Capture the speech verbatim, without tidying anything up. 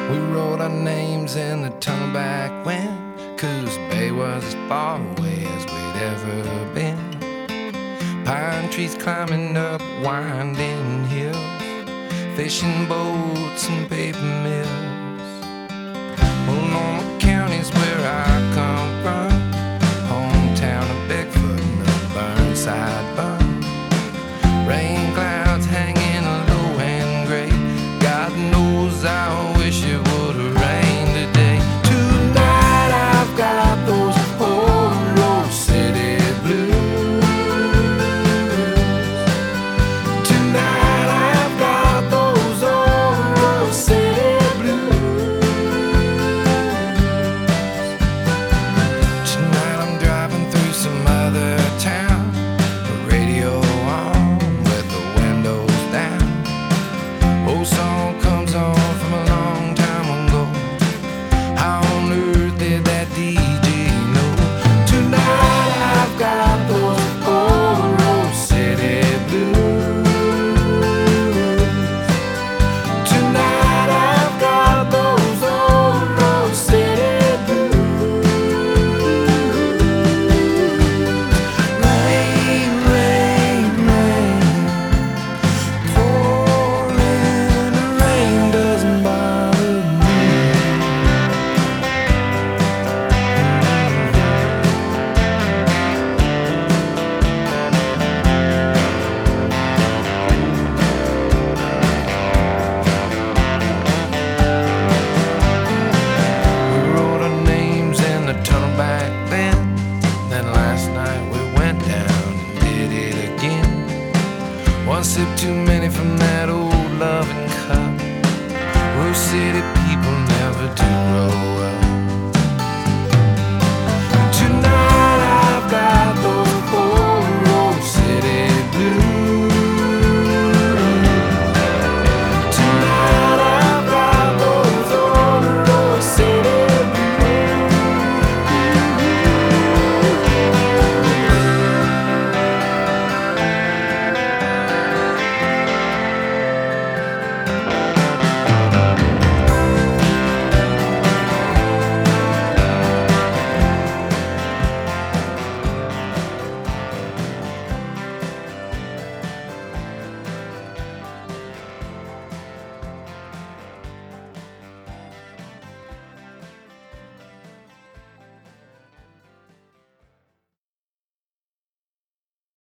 We wrote our names in the tunnel back when Coos Bay was as far away as we'd ever been. Pine trees climbing up winding hills, fishing boats and paper mills. Multnomah County's where I come from, hometown of Bigfoot and the Burnside Bun. Rain clouds hanging low and gray, God knows I wish it would rain today. Tonight I've got those old Rose City blues. Tonight I've got those old Rose City blues. Tonight I'm driving through some other town, the radio on with the windows down. Old song comes on from a long time ago. How on earth did that D J know? Tonight I've got those old Rose City blues. Tonight I've got those old Rose City blues. Rain, rain, rain, pouring rain doesn't bother me. We wrote our names in the tunnel back then. Then last night we went down and did it again. One sip too many from that old loving cup. Rose City people never do grow up.